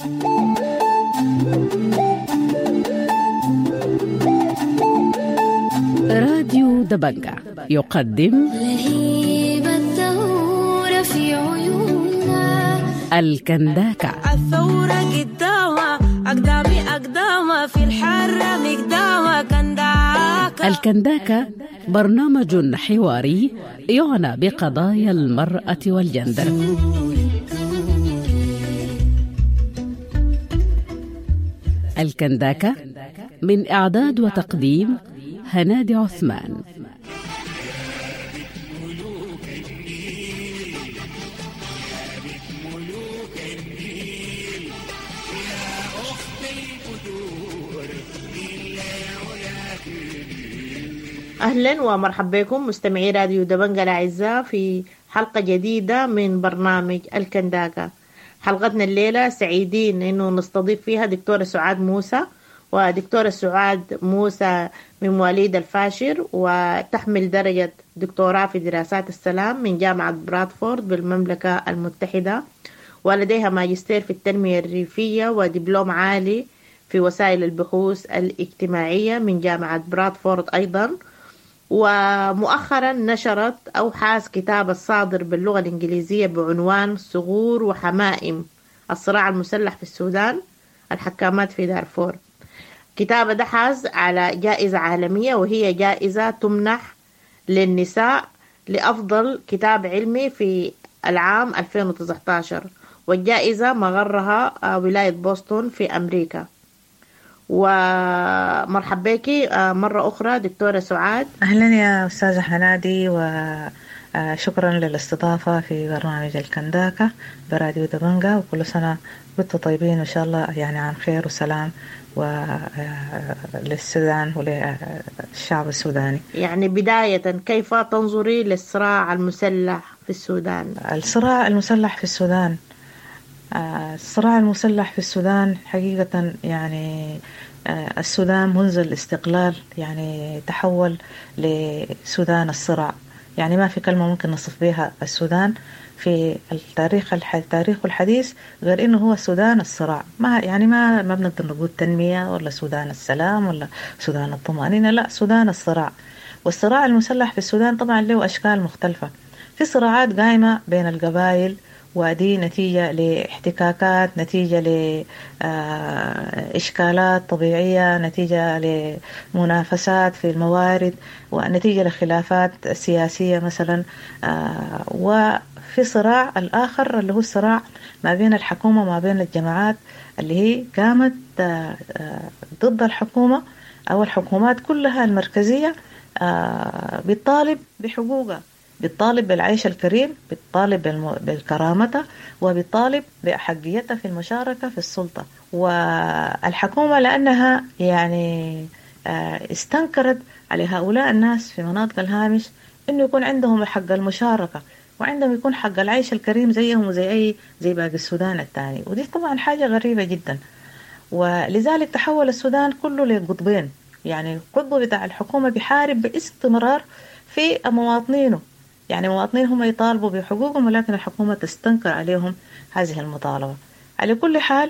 راديو دبنجة يقدم لهيب الثورة في عيوننا الكنداكة. الثورة قدامها أقدامها في الحرة مقدامها كنداكة. الكنداكة برنامج حواري يعنى بقضايا المرأة والجندر. الكنداكة من إعداد وتقديم هنادي عثمان. أهلا ومرحبا بكم مستمعي راديو دبنجة الأعزاء في حلقة جديدة من برنامج الكنداكة. حلقتنا الليلة سعيدين إنه نستضيف فيها دكتورة سعاد موسى، ودكتورة سعاد موسى من مواليد الفاشر، وتحمل درجة دكتوراه في دراسات السلام من جامعة برادفورد بالمملكة المتحدة، ولديها ماجستير في التنمية الريفية ودبلوم عالي في وسائل البحوث الاجتماعية من جامعة برادفورد أيضا. ومؤخرا نشرت أوحاث كتاب الصادر باللغة الإنجليزية بعنوان ثغور وحمائم: الصراع المسلح في السودان، الحكامات في دارفور. كتاب ده حاز على جائزة عالمية، وهي جائزة تمنح للنساء لأفضل كتاب علمي في العام 2019، والجائزة مغرها ولاية بوسطن في أمريكا. ومرحبا بك مرة أخرى دكتورة سعاد. أهلا يا أستاذة هنادي، وشكرا للاستضافة في برنامج الكنداكة براديو دبنجة، وكل سنة وانتم طيبين إن شاء الله، يعني عن خير وسلام للسودان وللشعب السوداني. يعني بداية، كيف تنظري للصراع المسلح في السودان؟ الصراع المسلح في السودان، الصراع المسلح في السودان حقيقة يعني السودان منذ الاستقلال يعني تحول لسودان الصراع. يعني ما في كلمة ممكن نصف بها السودان في التاريخ الحديث غير إنه هو سودان الصراع. ما بنقدر نقول تنمية ولا سودان السلام ولا سودان الطمأنينة، لا، سودان الصراع. والصراع المسلح في السودان طبعا له أشكال مختلفة. في صراعات قائمة بين القبائل، ودي نتيجة لاحتكاكات، نتيجة لإشكالات طبيعية، نتيجة لمنافسات في الموارد، ونتيجة لخلافات سياسية مثلا. وفي صراع الآخر اللي هو الصراع ما بين الحكومة وما بين الجماعات اللي هي قامت ضد الحكومة أو الحكومات كلها المركزية، بتطالب بحقوقها، بيطالب بالعيش الكريم، بيطالب بالكرامة، وبيطالب بأحقيتها في المشاركة في السلطة. والحكومة لأنها يعني استنكرت على هؤلاء الناس في مناطق الهامش إنه يكون عندهم حق المشاركة، وعندهم يكون حق العيش الكريم زيهم وزي باقي السودان الثاني. ودي طبعا حاجة غريبة جدا، ولذلك تحول السودان كله لقطبين. يعني القطب بتاع الحكومة بيحارب باستمرار في مواطنينه، يعني مواطنين هم يطالبوا بحقوقهم، ولكن الحكومة تستنكر عليهم هذه المطالبة. على كل حال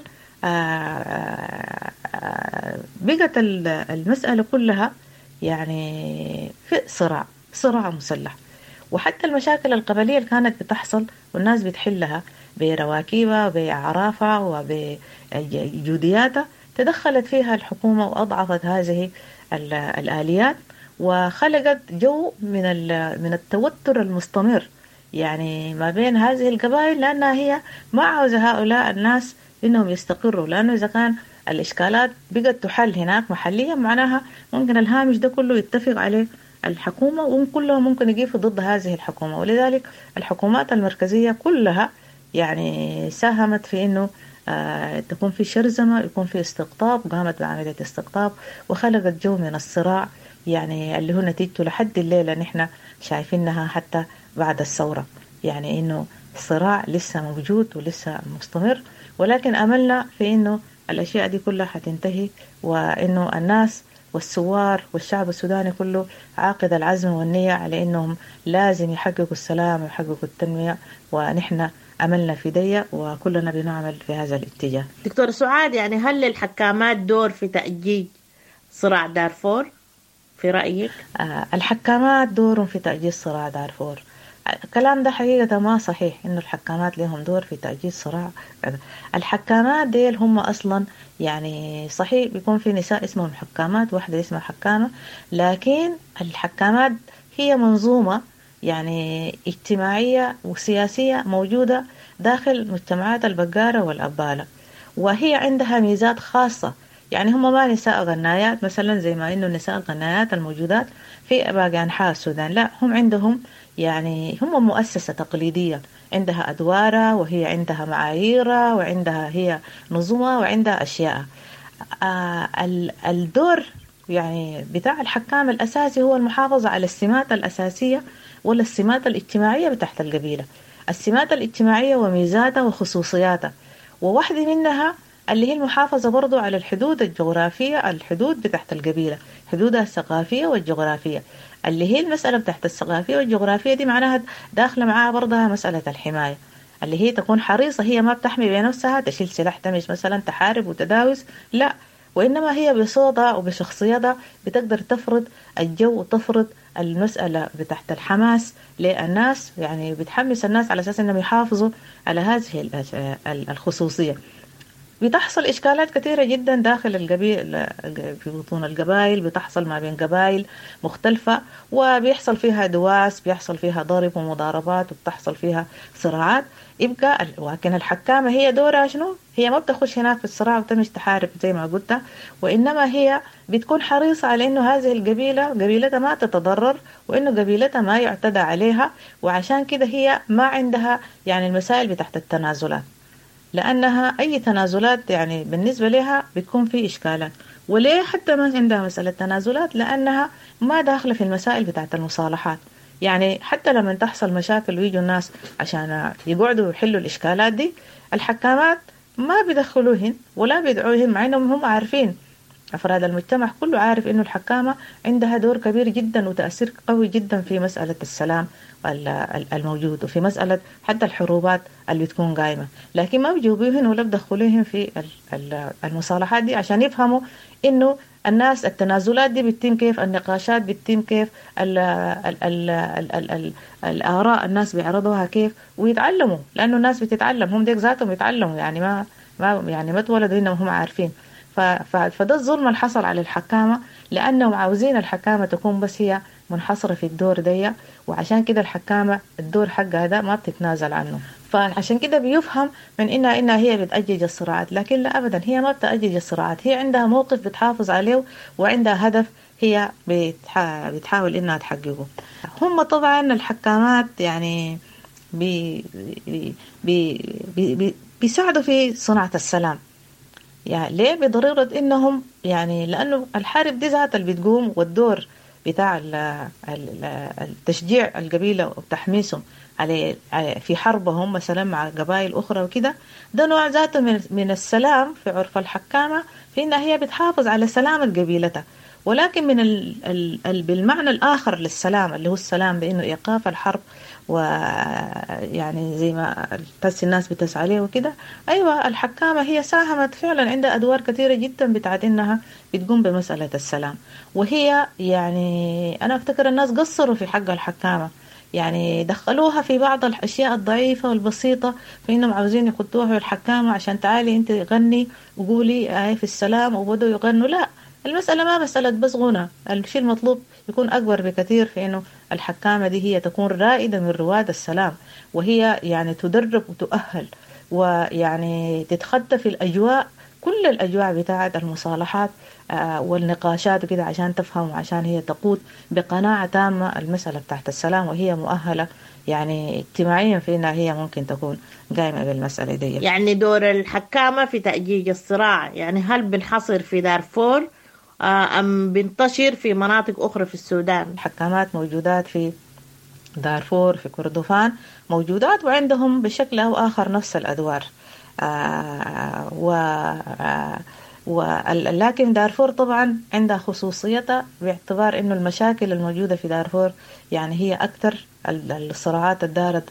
بقت المسألة كلها يعني في صراع مسلح. وحتى المشاكل القبلية اللي كانت بتحصل والناس بتحلها برواكيبها وبأعرافها وبجودياتها، تدخلت فيها الحكومة وأضعفت هذه الآليات، وخلقت جو من التوتر المستمر يعني ما بين هذه القبائل، لأنها هي ما عاوزة هؤلاء الناس إنهم يستقروا. لأنه إذا كان الإشكالات بقت تحل هناك محليا، معناها ممكن الهامش ده كله يتفق عليه الحكومة، وكلهم ممكن يقفوا ضد هذه الحكومة. ولذلك الحكومات المركزية كلها يعني ساهمت في إنه تكون في شرذمة، يكون في استقطاب، قامت بعملية استقطاب وخلقت جو من الصراع، يعني اللي هو نتيجته لحد الليلة نحن شايفينها حتى بعد الثورة. يعني إنه الصراع لسه موجود ولسه مستمر، ولكن أملنا في إنه الأشياء دي كلها حتنتهي، وإنه الناس والثوار والشعب السوداني كله عاقد العزم والنية على إنهم لازم يحققوا السلام ويحققوا التنمية، ونحن أملنا في دي وكلنا بنعمل في هذا الاتجاه. دكتور سعاد، يعني هل للحكامات دور في تأجيج صراع دارفور في رأيك؟ الحكامات دور في تأجيج صراع دارفور. الكلام ده حقيقة ما صحيح إنه الحكامات لهم دور في تأجيج صراع. الحكامات ديل هم أصلا يعني صحيح بيكون في نساء اسمهم حكامات، واحدة اسمها حكامة، لكن الحكامات هي منظومة يعني اجتماعية وسياسية موجودة داخل المجتمعات البقارة والأبالة، وهي عندها ميزات خاصة. يعني هم ما نساء غنايات مثلا زي ما إنه نساء الغنايات الموجودات في باقي أنحاء السودان، لا، هم عندهم يعني هم مؤسسة تقليدية عندها أدوارها وهي عندها معاييرها وعندها هي نظمها وعندها أشياء. الدور يعني بتاع الحكام الأساسي هو المحافظة على السمات الأساسية ولا السمات الاجتماعية بتاعت القبيلة، السمات الاجتماعية وميزاتها وخصوصياتها، وواحدة منها اللي هي المحافظة برضو على الحدود الجغرافية، الحدود بتاعت القبيلة، حدودها الثقافية والجغرافية. اللي هي المسألة بتاعت الثقافية والجغرافية دي معناها داخلة معاها برضها مسألة الحماية، اللي هي تكون حريصة، هي ما بتحمي بنفسها تشيل سلاح تمش مثلا تحارب وتداوس، لا، وإنما هي بصوتها وبشخصيتها بتقدر تفرض الجو وتفرض المسألة بتاعت الحماس للناس، يعني بتحمس الناس على أساس أنهم يحافظوا على هذه الخصوصية. بتحصل إشكالات كثيرة جدا داخل القبيل في بطون القبائل، بتحصل ما بين قبائل مختلفة وبيحصل فيها دواس، بيحصل فيها ضرب ومضاربات وبتحصل فيها صراعات. يبقى لكن الحكامة هي دورها شنو؟ هي ما بتخش هناك في الصراع وتمش تحارب زي ما قلت، وإنما هي بتكون حريصة على إنه هذه القبيلة قبيلتها ما تتضرر وإنه قبيلتها ما يعتدى عليها، وعشان كده هي ما عندها يعني المسائل بتاعت التنازلات، لأنها أي تنازلات يعني بالنسبة لها بتكون في إشكالات. وليه حتى ما عندها مسألة تنازلات؟ لأنها ما داخلة في المسائل بتاعت المصالحات. يعني حتى لما تحصل مشاكل ويجوا الناس عشان يقعدوا يحلوا الإشكالات دي، الحكامات ما بيدخلوهن ولا بيدعوهن، مع أنهم هم عارفين، أفراد المجتمع كله عارف إنه الحكامة عندها دور كبير جدا وتأثير قوي جدا في مسألة السلام الموجود وفي مسألة حتى الحروبات اللي بتكون قائمة، لكن ما بيجيبوهن ولا بدخلوهن في المصالحات دي عشان يفهموا إنه الناس التنازلات دي بتتم كيف، النقاشات بتتم كيف، الآراء الناس بيعرضوها كيف، ويتعلموا، لأنه الناس بتتعلم، هم ديك ذاتهم يتعلموا، يعني ما اتولدوا إنهم هم عارفين. فده الظلم اللي حصل على الحكامة، لأنهم عاوزين الحكامة تكون بس هي منحصرة في الدور دي، وعشان كده الحكامة الدور حقها ده ما بتتنازل عنه. فعشان كده بيفهم من إنها هي بتأجج الصراعات، لكن لا أبدا، هي ما بتأجج الصراعات، هي عندها موقف بتحافظ عليه وعندها هدف هي بتحاول إنها تحققه. هم طبعا الحكامات يعني بيساعدوا في صناعة السلام. يعني ليه؟ بضرورة إنهم يعني لأنه الحرب دي ذات اللي بتقوم، والدور بتاع التشجيع القبيلة وتحميسهم على في حربهم مثلا مع قبائل أخرى وكده، ده نوع ذاته من السلام في عرف الحكامة، في إنها هي بتحافظ على سلام القبيلة. ولكن من بالمعنى الآخر للسلام اللي هو السلام بإنه إيقاف الحرب، ويعني زي ما الناس بتسعى عليه وكده، أيوة الحكامة هي ساهمت فعلا، عندها أدوار كثيرة جدا بتاعت إنها بتقوم بمسألة السلام. وهي يعني أنا أفتكر الناس قصروا في حق الحكامة، يعني دخلوها في بعض الأشياء الضعيفة والبسيطة، فإنهم عاوزين يخطوها في الحكامة عشان تعالي أنت غني وقولي في السلام، وبدوا يغنوا. لا، المسألة ما مسألة بس غنى، الشيء المطلوب يكون أكبر بكثير في إنه الحكامة دي هي تكون رائدة من رواد السلام، وهي يعني تدرب وتؤهل ويعني تتخطى في الأجواء، كل الأجواء بتاعة المصالحات والنقاشات وكده، عشان تفهم وعشان هي تقود بقناعة تامة المسألة بتاعت السلام، وهي مؤهلة يعني اجتماعيا في إنها هي ممكن تكون قائمة بالمسألة دي. يعني دور الحكامة في تأجيج الصراع، يعني هل بنحصر في دارفور أم بنتشر في مناطق أخرى في السودان؟ الحكامات موجودات في دارفور، في كردفان موجودات، وعندهم بشكل أو آخر نفس الأدوار. ولكن دارفور طبعا عندها خصوصيتها باعتبار إنه المشاكل الموجودة في دارفور يعني هي أكثر الصراعات الدارت،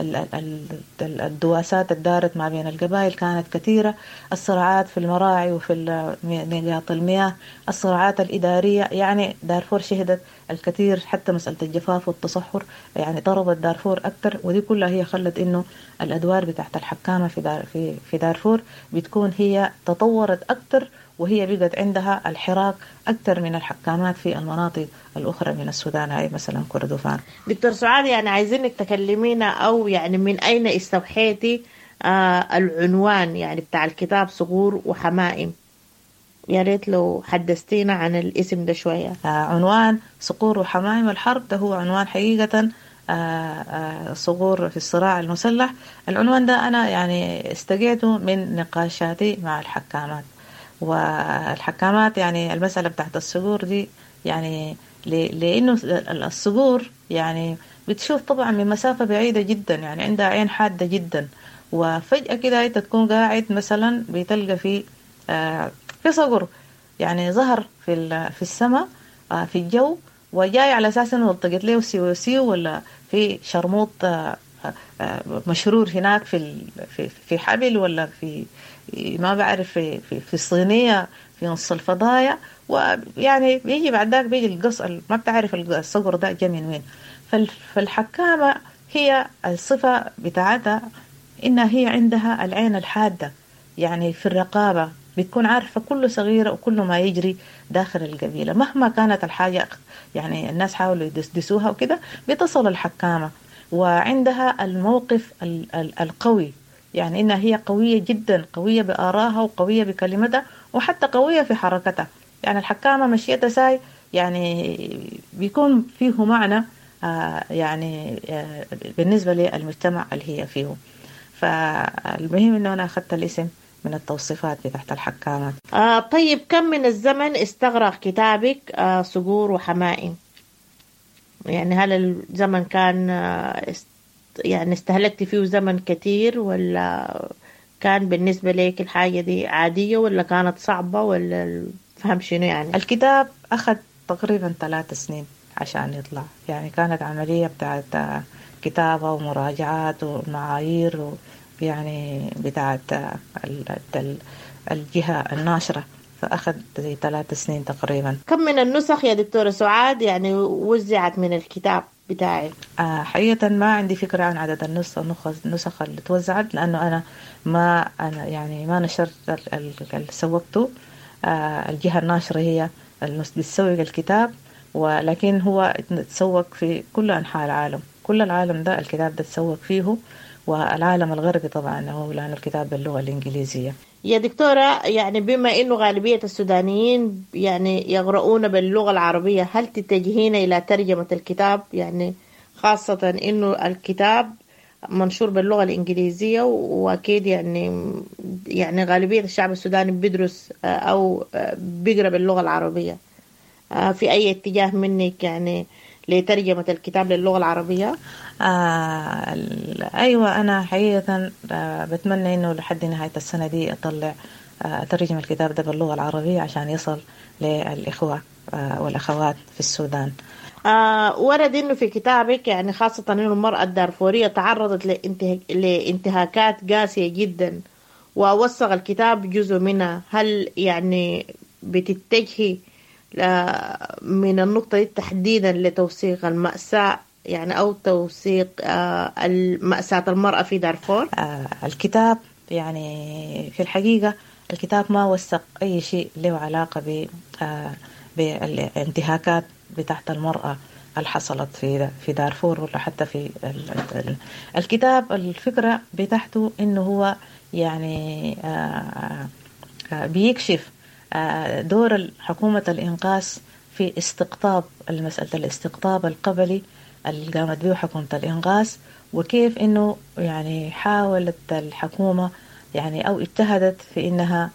الدواسات الدارت ما بين القبائل كانت كثيرة، الصراعات في المراعي وفي ميقاط المياه، الصراعات الإدارية. يعني دارفور شهدت الكثير، حتى مسألة الجفاف والتصحر يعني ضربت دارفور أكثر، ودي كلها هي خلت إنه الأدوار بتاعت الحكامة في دارفور بتكون هي تطورت أكثر، وهي بقت عندها الحراك أكثر من الحكامات في المناطق الأخرى من السودان، هاي مثلا كردفان. دكتور سعاد، يعني عايزينك تكلمينا أو يعني من أين استوحيتي العنوان يعني بتاع الكتاب صقور وحمائم؟ يا ريت لو حدثتينا عن الاسم ده شوية. عنوان صقور وحمائم الحرب ده هو عنوان حقيقة صقور في الصراع المسلح. العنوان ده أنا يعني استجعته من نقاشاتي مع الحكامات، والحكامات يعني المسألة بتاعت الصقور دي يعني لأنه الصقور يعني بتشوف طبعا من مسافة بعيدة جدا، يعني عندها عين حادة جدا، وفجأة كده انت تكون قاعد مثلا بتلقى في صقر يعني ظهر في السماء في الجو، وجاي على أساس انه التقت له سيو ولا في شرموط مشرور هناك في حبل، ولا في ما بعرف في الصينية في نص الفضايا، ويعني بيجي بعد ذاك بيجي القص ما بتعرف الصقر ده جا من وين. فالحكامة هي الصفة بتاعتها إنها هي عندها العين الحادة، يعني في الرقابة بتكون عارفة كل صغيرة وكل ما يجري داخل القبيلة مهما كانت الحاجة، يعني الناس حاولوا يدسدسوها وكده بتصل الحكامة، وعندها الموقف القوي، يعني إنها هي قوية جدا، قوية بآرائها وقوية بكلمتها وحتى قوية في حركتها. يعني الحكامة مشيتها ساي يعني بيكون فيه معنى يعني بالنسبة للمجتمع اللي هي فيه. فالمهم إنه أنا أخذت الاسم من التوصيفات بتاعت الحكامات. طيب، كم من الزمن استغرق كتابك صقور وحمائم؟ يعني هل الزمن كان يعني استهلكت فيه زمن كتير، ولا كان بالنسبة لك الحاجة دي عادية، ولا كانت صعبة، ولا فهم شنو يعني؟ الكتاب أخذ تقريبا 3 سنين عشان يطلع، يعني كانت عملية بتاعت كتابة ومراجعات والمعايير يعني بتاعت الجهة الناشرة، فأخذ زي 3 سنين تقريبا. كم من النسخ يا دكتورة سعاد يعني وزعت من الكتاب بتاعي؟ حقيقة ما عندي فكرة عن عدد النسخ اللي توزعت، لأنه أنا يعني ما نشرت اللي سوقته. الجهة الناشرة هي بتسوق الكتاب، ولكن هو تسوق في كل أنحاء العالم، كل العالم ده الكتاب ده تسوق فيه، والعالم الغربي طبعا هو لأن الكتاب باللغة الإنجليزية. يا دكتورة، يعني بما إنه غالبية السودانيين يعني يقرؤون باللغة العربية، هل تتجهين إلى ترجمة الكتاب؟ يعني خاصة إنه الكتاب منشور باللغة الإنجليزية، وأكيد يعني غالبية الشعب السوداني بيدرس أو بيقرأ باللغة العربية. في أي اتجاه منك يعني لترجمة الكتاب للغة العربية؟ أيوة، أنا حقيقة بتمنى إنه لحد نهاية السنة دي أطلع أترجم الكتاب ده باللغة العربية عشان يصل للإخوة والأخوات في السودان. ورد إنه في كتابك يعني خاصة إنه المرأة الدارفورية تعرضت لانتهاكات قاسية جدا، ووثق الكتاب جزء منها. هل يعني بتتجهي من النقطة دي تحديدا لتوثيق المأساة يعني أو توثيق مأساة المرأة في دارفور؟ الكتاب يعني في الحقيقة الكتاب ما وثق أي شيء له علاقة بالانتهاكات بتاعت المرأة اللي حصلت في دارفور، ولا حتى في الكتاب. الفكرة بتاعته إنه هو يعني بيكشف دور حكومة الإنقاذ في استقطاب المسألة الاستقطاب القبلي اللي قامت به حكومة الإنقاذ، وكيف إنه يعني حاولت الحكومة يعني أو اجتهدت في إنها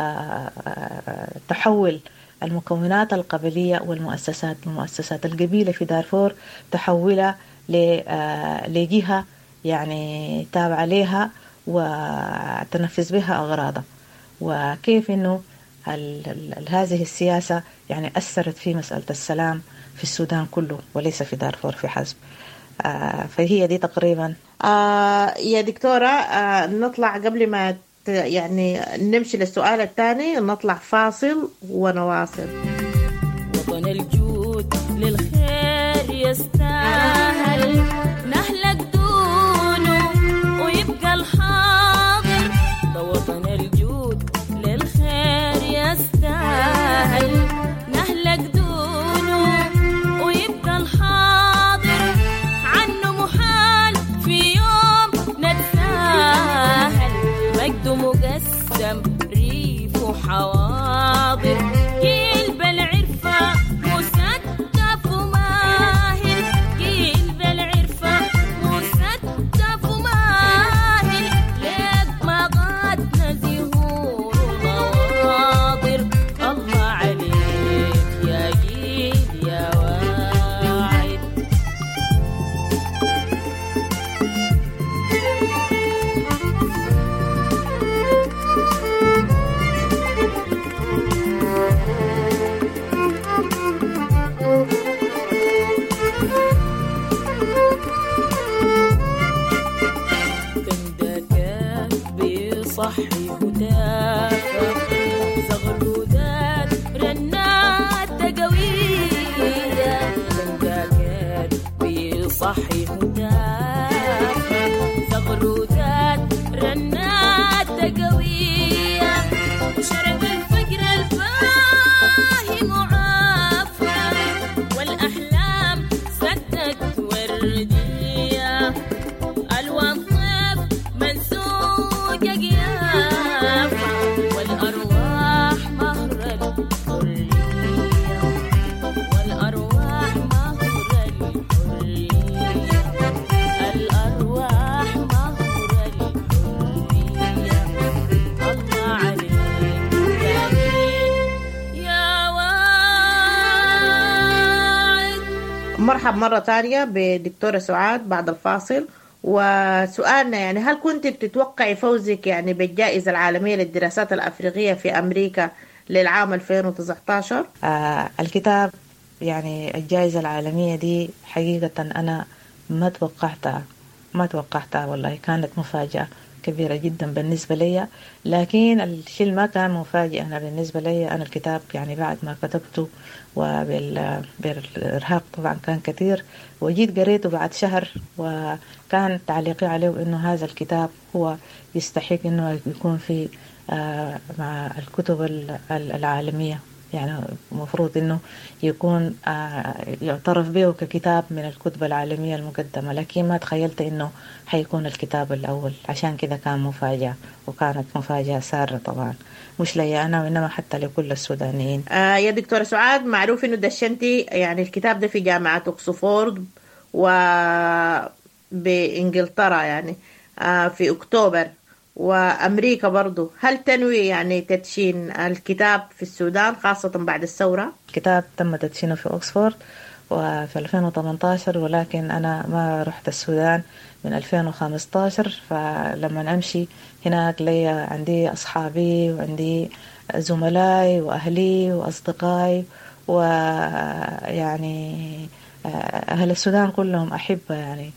تحول المكونات القبلية والمؤسسات القبيلة في دارفور تحولها لجهة يعني تابعة لها وتنفذ بها أغراضها، وكيف إنه هذه السياسة يعني أثرت في مسألة السلام في السودان كله وليس في دارفور في حسب. فهي دي تقريبا. يا دكتورة، نطلع قبل ما يعني نمشي للسؤال الثاني، نطلع فاصل ونواصل. وطن الجود للخير يستاهل نهلك دونه ويبقى الحاضر. ده وطن الجود للخير يستاهل نهلك دونه ويبقى الحاضر. عنه محال في يوم نتساهل، مجده مقسم ريف وحواضر. جيل بالعرفة مسدف وماهر، جيل بالعرفة مسدف وماهر. ليك ما غادنا زهور وغواضر. الله عليك يا جيل يا واعد. كندكات بيصحي هتافة، زغلودات رنات تقوية. كندكات بيصحي هتافة، زغلودات رنات تقوية. وشرب الفجر الفاهم وعافى، والأحلام سدت وردية. ألوان طيف منسوجة قيافة، والأرواح مهر الحرية. والأرواح مهر الحرية. الأرواح مهر الحرية. الله عليك يا جيل يا واعد. مرحب مرة تانية بدكتورة سعاد بعد الفاصل. وسؤالنا يعني، هل كنت بتتوقعي فوزك يعني بالجائزة العالمية للدراسات الأفريقية في أمريكا للعام 2019؟ الكتاب يعني الجائزة العالمية دي حقيقة أنا ما توقعتها والله. كانت مفاجأة كبيرة جدا بالنسبة لي، لكن الشيء اللي ما كان مفاجئ أنا بالنسبة لي، أنا الكتاب يعني بعد ما كتبته وبالإرهاق طبعا كان كثير، وجيت قريته بعد شهر، وكان تعليقي عليه إنه هذا الكتاب هو يستحق إنه يكون في مع الكتب العالمية. يعني مفروض إنه يكون يعترف به ككتاب من الكتب العالمية المقدمة، لكن ما تخيلت إنه حيكون الكتاب الأول. عشان كذا كان مفاجأة، وكانت مفاجأة سارة طبعا، مش لي أنا وإنما حتى لكل السودانيين. يا دكتورة سعاد، معروف إنه دشنتي يعني الكتاب ده في جامعة أكسفورد وبإنجلترا يعني في أكتوبر، وأمريكا برضو. هل تنوي يعني تدشين الكتاب في السودان خاصة بعد الثورة؟ الكتاب تم تدشينه في أكسفورد وفي 2018، ولكن أنا ما رحت السودان من 2015. فلما أمشي هناك لي عندي أصحابي وعندي زملائي وأهلي وأصدقائي، ويعني أهل السودان كلهم أحبة يعني.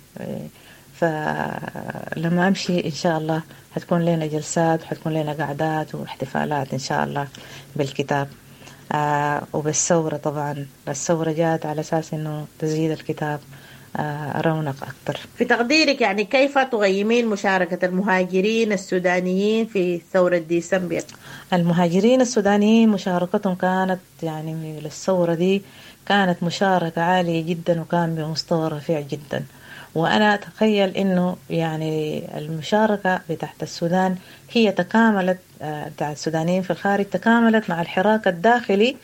فلما أمشي إن شاء الله هتكون لنا جلسات وحتكون لنا قعدات واحتفالات إن شاء الله بالكتاب. وبالثورة طبعا، الثورة جاءت على أساس إنه تزيد الكتاب رونق أكتر. في تقديرك يعني كيف تقيمين مشاركة المهاجرين السودانيين في ثورة ديسمبر؟ المهاجرين السودانيين مشاركتهم كانت يعني للثورة دي كانت مشاركة عالية جدا، وكان بمستوى رفيع جدا. وأنا أتخيل إنه يعني المشاركة بتاعت السودان هي تكاملت، بتاعت السودانيين في الخارج تكاملت مع الحراك الداخلي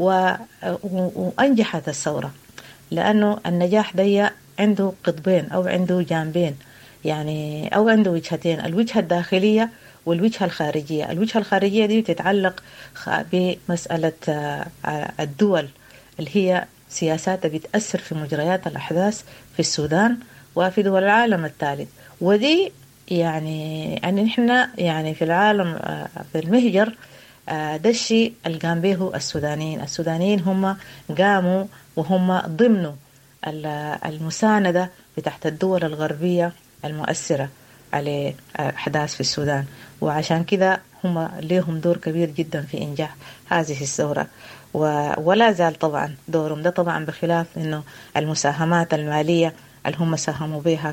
وأنجحت الثورة، لأنه النجاح دي عنده قطبين أو عنده جانبين يعني، أو عنده وجهتين، الوجهة الداخلية والوجهة الخارجية. الوجهة الخارجية دي تتعلق بمسألة الدول اللي هي سياسات بتأثر في مجريات الأحداث في السودان وفي دول العالم الثالث. ودي يعني أن نحن يعني في العالم في المهجر ده الشيء اللي قام به السودانيين هم قاموا وهم ضمنوا المساندة بتاعت الدول الغربية المؤثرة على أحداث في السودان، وعشان كده هم ليهم دور كبير جدا في إنجاح هذه الثورة. ولا زال طبعا دورهم ده طبعا بخلاف إنه المساهمات المالية اللي هم ساهموا بها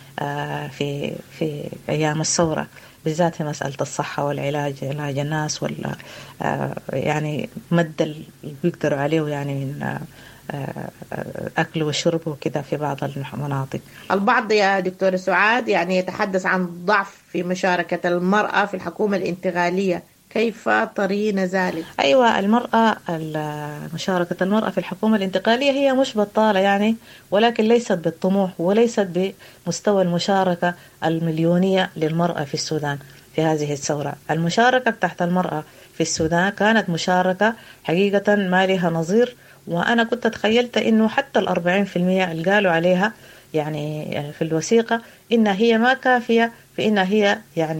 في أيام الثورة، بالذات في مسألة الصحة والعلاج، علاج الناس يعني مد اللي بيقدروا عليه يعني من أكل وشرب وكده في بعض المناطق. البعض يا دكتور سعاد يعني يتحدث عن ضعف في مشاركة المرأة في الحكومة الانتقالية، كيف ترين ذلك؟ أيوة، مشاركة المرأة في الحكومة الانتقالية هي مش بطالة يعني، ولكن ليست بالطموح وليست بمستوى المشاركة المليونية للمرأة في السودان. في هذه الثورة المشاركة تحت المرأة في السودان كانت مشاركة حقيقة ما لها نظير، وأنا كنت تخيلت إنه حتى 40% اللي قالوا عليها يعني في الوثيقة إنها هي ما كافية في إنها هي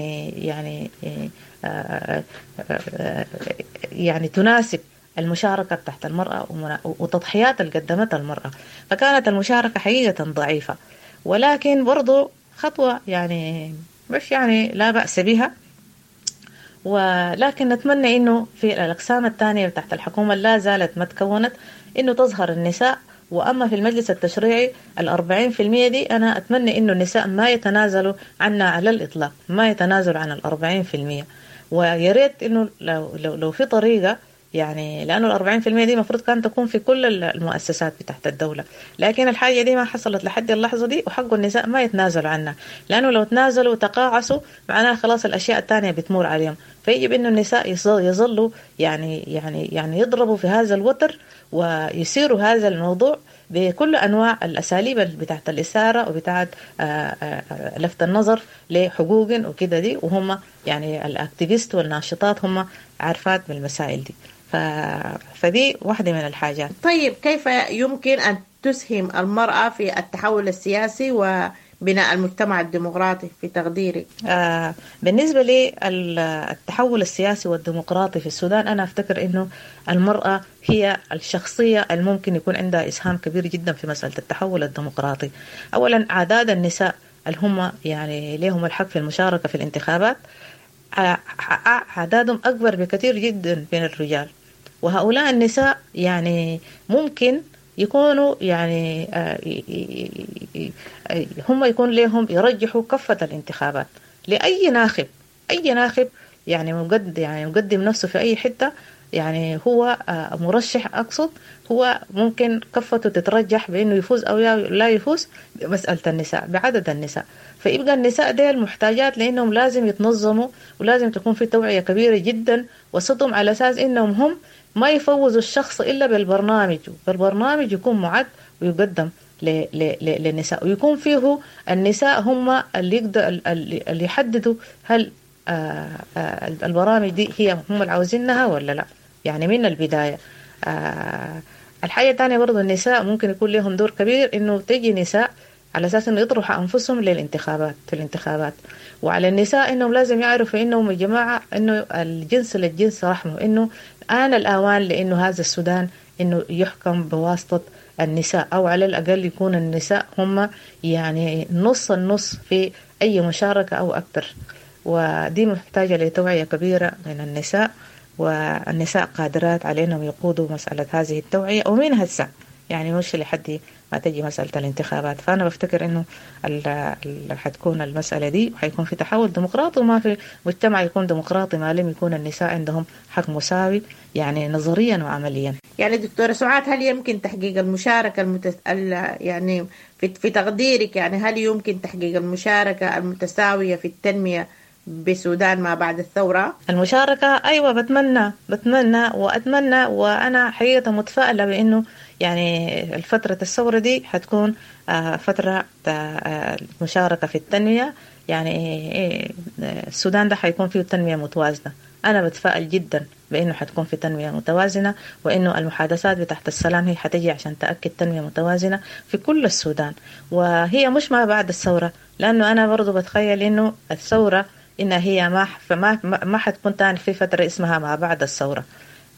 يعني تناسب المشاركة تحت المرأة وتضحيات اللي قدمتها المرأة. فكانت المشاركة حقيقة ضعيفة، ولكن برضو خطوة يعني مش يعني لا بأس بها. ولكن نتمنى إنه في الأقسام الثانية تحت الحكومة لا زالت ما تكونت إنه تظهر النساء. وأما في المجلس التشريعي 40% دي أنا أتمنى إنه النساء ما يتنازلوا عنها على الإطلاق، ما يتنازلوا عن 40%. وياريت إنه لو في طريقة يعني، لأنه 40% دي مفروض كانت تكون في كل المؤسسات تحت الدولة، لكن الحاجة دي ما حصلت لحد اللحظة دي، وحق النساء ما يتنازلوا عنها، لأنه لو تنازلوا وتقاعسوا معناها خلاص الأشياء الثانية بتمر عليهم. فيجب إنه النساء يظلوا يعني يضربوا في هذا الوتر ويسيروا هذا الموضوع بكل أنواع الأساليب بتاعت الإثارة وبتاعت لفت النظر لحقوق وكده دي، وهم يعني الأكتيفيست والناشطات هم عارفات بالمسائل دي. فدي واحدة من الحاجات. طيب كيف يمكن أن تسهم المرأة في التحول السياسي وبناء المجتمع الديمقراطي في تقديرك؟ بالنسبة للتحول السياسي والديمقراطي في السودان، أنا أفتكر أنه المرأة هي الشخصية الممكن يكون عندها إسهام كبير جدا في مسألة التحول الديمقراطي. أولا عداد النساء اللي هم يعني لهم الحق في المشاركة في الانتخابات عددهم أكبر بكثير جدا من الرجال، وهؤلاء النساء يعني ممكن يكونوا يعني هم يكون لهم يرجحوا كفة الانتخابات لأي ناخب. أي ناخب يعني مقدم نفسه في أي حتة، يعني هو مرشح أقصد، هو ممكن كفته تترجح بأنه يفوز أو لا يفوز بمسألة النساء، بعدد النساء. فيبقى النساء دي المحتاجات لأنهم لازم يتنظموا، ولازم تكون في توعية كبيرة جدا وسطهم، على أساس إنهم هم ما يفوزوا الشخص إلا بالبرنامج يكون معد ويقدم للنساء، ويكون فيه النساء هم اللي يحددوا هل البرامج دي هي هم اللي عاوزينها ولا لا، يعني من البداية. الحاجة الثانية برضو النساء ممكن يكون لهم دور كبير، إنه تيجي نساء على أساس إنه يطرحوا أنفسهم للانتخابات في الانتخابات. وعلى النساء إنهم لازم يعرفوا إنهم يا جماعة إنه الجنس للجنس رحمة، إنه آن الآوان لإنه هذا السودان إنه يحكم بواسطة النساء، أو على الأقل يكون النساء هم يعني نص النص في أي مشاركة أو أكثر. ودي محتاجة لتوعية كبيرة من النساء، والنساء قادرات على أنهم يقودوا مسألة هذه التوعية، ومن هسه يعني مش لحد ما تجي مسألة الانتخابات. فأنا بفتكر أنه حتكون المسألة دي وحيكون في تحول ديمقراطي، وما في مجتمع يكون ديمقراطي ما لم يكون النساء عندهم حق مساوي يعني نظريا وعمليا. يعني دكتورة سعاد، هل يمكن تحقيق المشاركة يعني في تقديرك، يعني هل يمكن تحقيق المشاركة المتساوية في التنمية بسودان ما بعد الثورة؟ المشاركة أيوة، وأتمنى وأنا حقيقة متفائلة بأنه يعني الفترة الثورة دي حتكون فترة مشاركة في التنمية. يعني السودان ده حيكون فيه تنمية متوازنة. أنا بتفائل جدا بأنه حتكون في تنمية متوازنة، وأنه المحادثات بتاعت السلام هي حتجي عشان تأكد تنمية متوازنة في كل السودان، وهي مش ما بعد الثورة. لأنه أنا برضو بتخيل أنه الثورة إنها هي ما حتكون تاني في فترة اسمها ما بعد الثورة.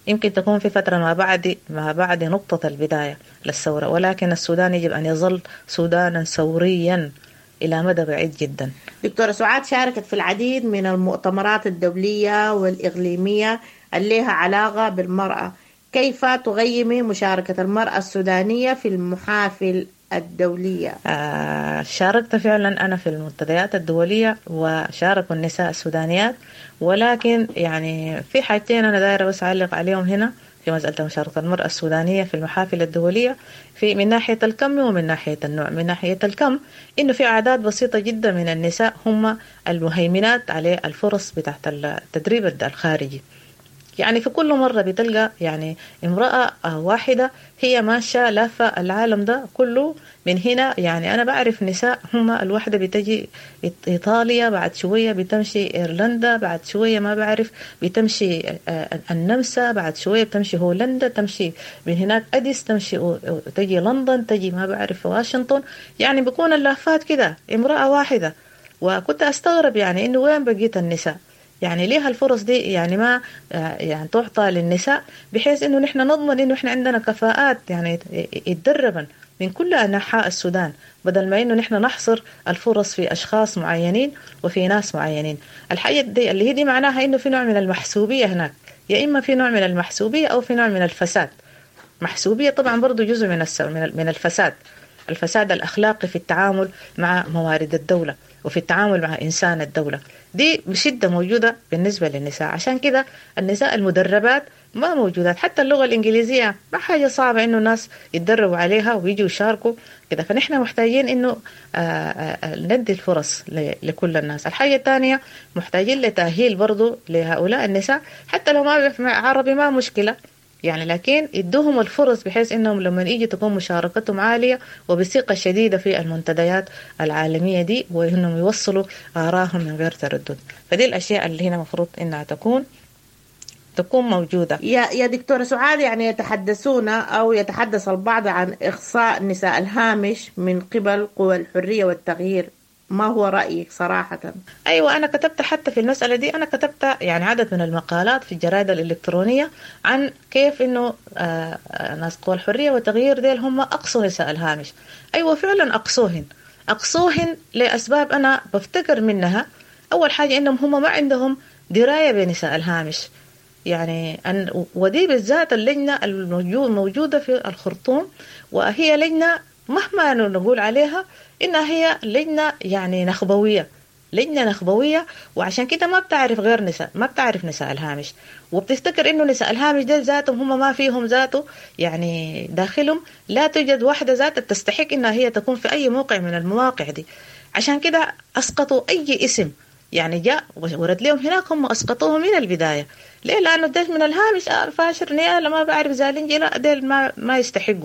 يمكن تكون في فترة ما بعد نقطة البداية للثورة، ولكن السودان يجب أن يظل سودانا ثوريا إلى مدى بعيد جدا. دكتورة سعاد شاركت في العديد من المؤتمرات الدولية والإقليمية اللي لها علاقة بالمرأة. كيف تقيمي مشاركة المرأة السودانية في المحافل الدولية؟ شاركت فعلا أنا في المنتديات الدولية وشاركوا النساء السودانيات، ولكن يعني في حاجتين أنا دايرة بس أعلق عليهم هنا في مسألة مشاركة المرأة السودانية في المحافل الدولية، من ناحية الكم ومن ناحية النوع. من ناحية الكم إنه في أعداد بسيطة جدا من النساء هم المهيمنات على الفرص بتاعت التدريب الخارجي. يعني في كل مرة بتلقى يعني امرأة واحدة هي ماشية لافة العالم ده كله من هنا. يعني أنا بعرف نساء هم الواحدة بتجي إيطاليا، بعد شوية بتمشي إيرلندا، بعد شوية ما بعرف بتمشي النمسا، بعد شوية بتمشي هولندا، تمشي من هناك أديس، تمشي تجي لندن، تجي ما بعرف واشنطن. يعني بيكون اللافات كده امرأة واحدة. وكنت أستغرب يعني إنه وين بقيت النساء؟ يعني ليه هالفرص دي يعني ما يعني تعطى للنساء بحيث انه نحن نضمن انه احنا عندنا كفاءات يعني يتدربن من كل انحاء السودان، بدل ما انه نحن نحصر الفرص في اشخاص معينين وفي ناس معينين. الحاجة دي اللي هي دي معناها انه في نوع من المحسوبية هناك، يا اما في نوع من المحسوبية او في نوع من الفساد. محسوبية طبعا برضو جزء من الفساد، الفساد الأخلاقي في التعامل مع موارد الدولة وفي التعامل مع إنسان الدولة. دي بشدة موجودة بالنسبة للنساء. عشان كده النساء المدربات ما موجودات. حتى اللغة الإنجليزية ما حاجة صعبة إنه الناس يتدربوا عليها ويجوا يشاركوا كده. فنحن محتاجين إنه ندي الفرص لكل الناس. الحاجة الثانية محتاجين لتأهيل برضو لهؤلاء النساء، حتى لو ما بيفهم عربي ما مشكلة يعني، لكن يدوهم الفرص بحيث انهم لما يجي تكون مشاركتهم عالية وبثقة شديدة في المنتديات العالمية دي، وانهم يوصلوا آراءهم من غير تردد. فدي الاشياء اللي هنا مفروض انها تكون موجودة. يا دكتورة سعاد، يعني يتحدثون أو يتحدث البعض عن إخصاء نساء الهامش من قبل قوى الحرية والتغيير. ما هو رأيك صراحة؟ أيوة، أنا كتبت حتى في المسألة دي، أنا كتبت يعني عدد من المقالات في الجرائد الإلكترونية عن كيف إنه ناس قوى الحرية والتغيير ديل هم أقصوا نساء الهامش. أيوة فعلا أقصوهن لأسباب أنا بفتكر منها. أول حاجة إنهم هم ما عندهم دراية بنساء الهامش، يعني ودي بالذات اللجنة الموجودة في الخرطوم، وهي لجنة مهما نقول عليها إنها هي لجنة يعني لجنة نخبوية، وعشان كده ما بتعرف غير نساء، ما بتعرف نساء الهامش، وبتفتكر إنه نساء الهامش دول ذاتهم هم ما فيهم ذاته، يعني داخلهم لا توجد واحدة ذات تستحق إنها هي تكون في أي موقع من المواقع دي. عشان كده أسقطوا أي اسم يعني جاء ورد لهم هناك، هم أسقطوه من البداية. ليه؟ لأنه دل من الهامش فاشر نيالا ما بعرف زالنجي، لا دل ما يستحقوا.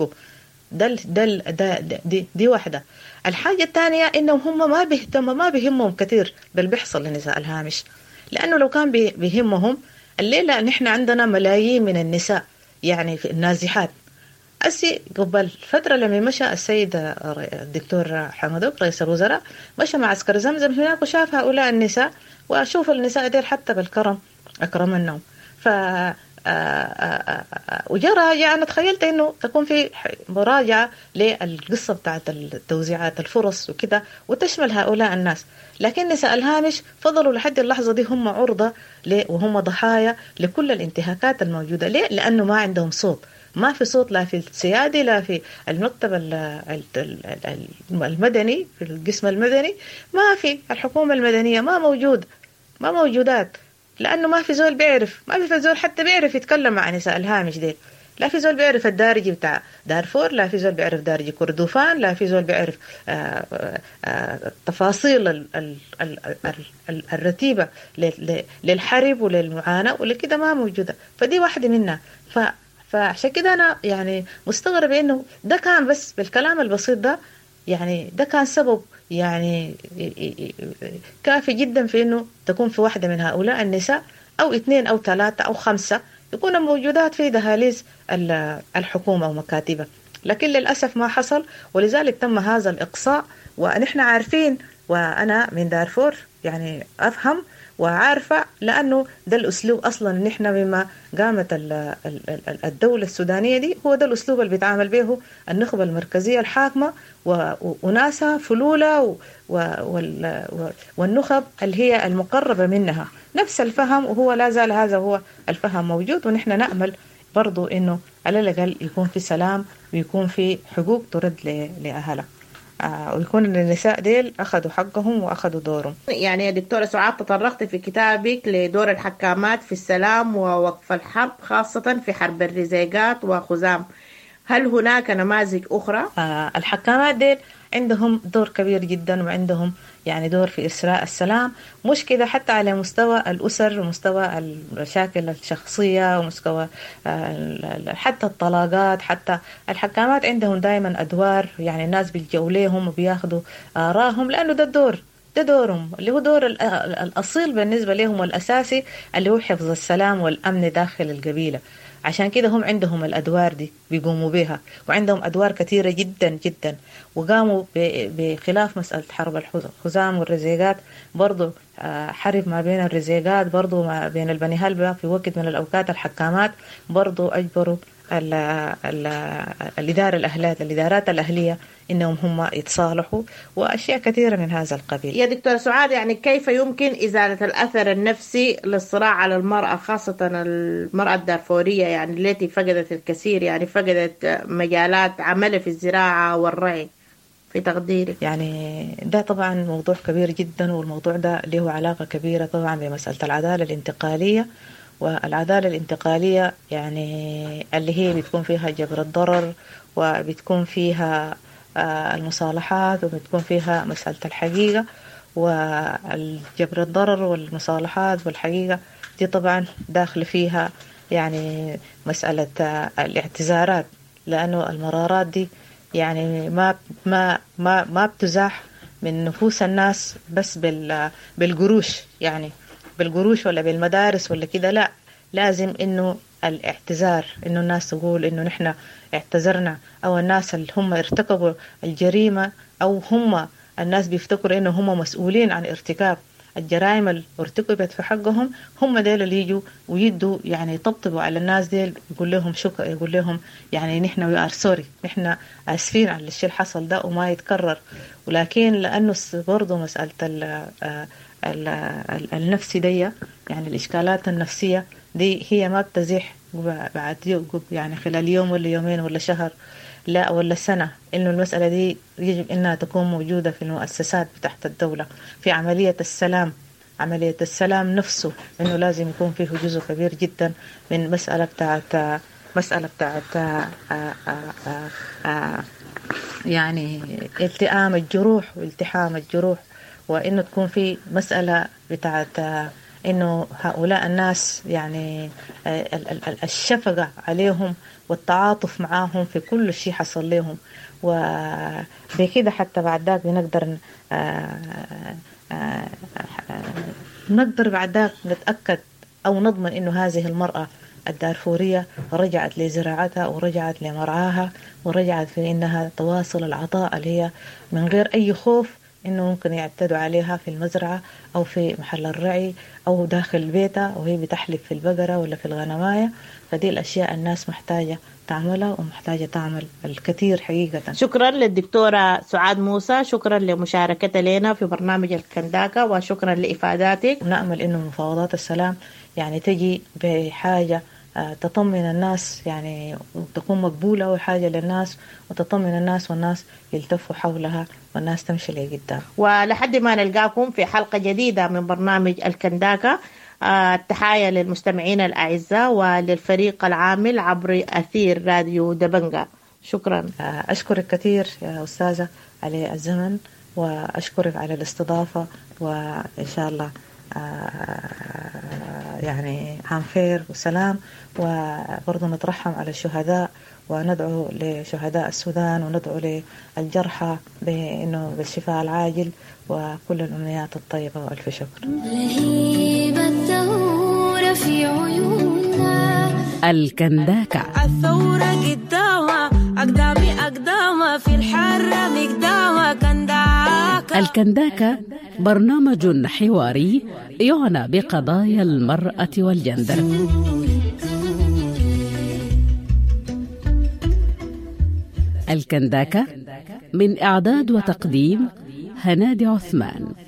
دي واحدة. الحاجة الثانية إنهم هم ما بيهمهم كثير بل بيحصل لنساء الهامش، لأنه لو كان بيهمهم الليلة نحن عندنا ملايين من النساء يعني في النازحات. قبل فترة لما مشى السيد الدكتور حمدوك رئيس الوزراء مشى مع عسكر زمزم هناك وشاف هؤلاء النساء، وأشوف النساء دير حتى بالكرم أكرم النوم. وجرى يعني تخيلت إنه تكون في مراجعة للقصة بتاعت توزيعات الفرص وكده وتشمل هؤلاء الناس، لكن نساء الهامش فضلوا لحد اللحظة دي هم عرضة وهم ضحايا لكل الانتهاكات الموجودة. ليه؟ لأنه ما عندهم صوت، ما في صوت لا في السيادة لا في المكتب المدني، في القسم المدني ما في، الحكومة المدنية ما موجودات، لأنه ما في زول بيعرف، ما في زول حتى بيعرف يتكلم مع نساء الهامش دي. لا في زول بيعرف الدارجي بتاع دارفور، لا في زول بيعرف دارجي كردوفان، لا في زول بيعرف تفاصيل الرتيبة للحرب وللمعاناة ولكده ما موجودة. فدي واحدة منها. فعشان كده أنا يعني مستغرب إنه ده كان بس بالكلام البسيط ده، يعني ده كان سبب يعني كافي جدا في إنه تكون في واحدة من هؤلاء النساء أو 2 أو 3 أو 5 يكونوا موجودات في دهاليز الحكومة ومكاتبها، لكن للأسف ما حصل، ولذلك تم هذا الإقصاء. ونحن عارفين، وأنا من دارفور يعني أفهم، وعارفة، لأنه ده الأسلوب أصلا نحن بما قامت الدولة السودانية دي، هو ده الأسلوب اللي بيتعامل به النخبة المركزية الحاكمة وناسها فلولة والنخب اللي هي المقربة منها، نفس الفهم، وهو لا زال هذا هو الفهم موجود. ونحن نأمل برضو إنه على الأقل يكون في سلام ويكون في حقوق ترد لأهلها، ويكون النساء ديل أخذوا حقهم وأخذوا دورهم. يعني يا دكتورة سعاد، تطرقت في كتابك لدور الحكامات في السلام ووقف الحرب، خاصة في حرب الرزيقات وخزام. هل هناك نماذج أخرى؟ الحكامات ديل عندهم دور كبير جدا، وعندهم يعني دور في إسراء السلام، مش كده حتى على مستوى الأسر ومستوى المشاكل الشخصية ومستوى حتى الطلاقات. حتى الحكامات عندهم دائما أدوار، يعني الناس بيلجأوا ليهم وبياخدوا آراهم، لأنه ده دورهم اللي هو دور الأصيل بالنسبة لهم والأساسي، اللي هو حفظ السلام والأمن داخل القبيلة. عشان كده هم عندهم الأدوار دي بيقوموا بها، وعندهم أدوار كثيرة جدا جدا. وقاموا بخلاف مسألة حرب الخزام والرزيقات، برضو حرب ما بين الرزيقات، برضو ما بين البني هلبة في وقت من الأوقات الحكامات برضو أجبروا الإدارات الأهلية إنهم هم يتصالحوا، وأشياء كثيرة من هذا القبيل. يا دكتورة سعاد، يعني كيف يمكن إزالة الأثر النفسي للصراع على المرأة، خاصة المرأة الدارفورية يعني التي فقدت الكثير، يعني فقدت مجالات عملها في الزراعة والرعي في تقديري؟ يعني ده طبعا موضوع كبير جدا، والموضوع ده له علاقة كبيرة طبعا بمسألة العدالة الانتقالية. والعدالة الانتقالية يعني اللي هي بتكون فيها جبر الضرر، وبتكون فيها المصالحات، وبتكون فيها مسألة الحقيقة. والجبر الضرر والمصالحات والحقيقة دي طبعا داخل فيها يعني مسألة الاعتذارات، لأنه المرارات دي يعني ما بتزاح من نفوس الناس بس بالقروش، يعني بالقروش ولا بالمدارس ولا كده، لا، لازم إنه الاعتذار، إنه الناس تقول إنه نحن اعتذرنا، أو الناس اللي هم ارتكبوا الجريمة، أو هم الناس بيفتكروا إنه هم مسؤولين عن ارتكاب الجرائم اللي ارتكبت في حقهم، هم ديل اللي يجوا ويدوا يعني يطبطبوا على الناس ديل، يقول لهم شكرا، يقول لهم يعني نحن we are sorry، نحن آسفين على الشيء اللي حصل ده وما يتكرر. ولكن لأنه برضو مسألة النفسي دي، يعني الإشكالات النفسية دي هي ما بتزيح بعد يعني خلال يوم ولا يومين ولا شهر، لا ولا سنة، إنه المسألة دي يجب إنها تكون موجودة في المؤسسات تحت الدولة، في عملية السلام نفسه، إنه لازم يكون فيه جزء كبير جدا من مسألة بتاعت يعني التئام الجروح والتحام الجروح، وإنه تكون في مسألة بتاعت إنه هؤلاء الناس يعني الشفقة عليهم والتعاطف معاهم في كل شيء حصل لهم. وبكده حتى بعد ذاك نقدر بعد ذاك نتأكد أو نضمن إنه هذه المرأة الدارفورية رجعت لزراعتها ورجعت لمرعاها ورجعت في إنها تواصل العطاء اللي هي من غير أي خوف إنه ممكن يعتدوا عليها في المزرعة أو في محل الرعي أو داخل بيتها وهي بتحلب في البقرة ولا في الغنماية. فدي الأشياء الناس محتاجة تعملها ومحتاجة تعمل الكثير حقيقة. شكرا للدكتورة سعاد موسى، شكرا لمشاركتها لنا في برنامج الكنداكا، وشكرا لإفاداتك. ونأمل إنه مفاوضات السلام يعني تجي بحاجة تطمن الناس، يعني وتكون مقبولة وحاجة للناس وتطمن الناس، والناس يلتفوا حولها والناس تمشي لقدام. ولحد ما نلقاكم في حلقة جديدة من برنامج الكنداكا، التحايا للمستمعين الأعزاء وللفريق العامل عبر أثير راديو دبنجا. شكرا. أشكرك كثير يا أستاذة على الزمن، وأشكرك على الاستضافة، وإن شاء الله يعني عام خير وسلام. وبرضو نترحم على الشهداء وندعو لشهداء السودان وندعو للجرحى بأنه بالشفاء العاجل وكل الأمنيات الطيبة، وألف شكر. لهيب الثورة في عيوننا، الكنداكا الثورة قدامها أقدامي في الحرة مقدامها كنداكا. الكنداكا برنامج حواري يعنى بقضايا المرأة والجندر. الكنداكة، من إعداد وتقديم هنادي عثمان.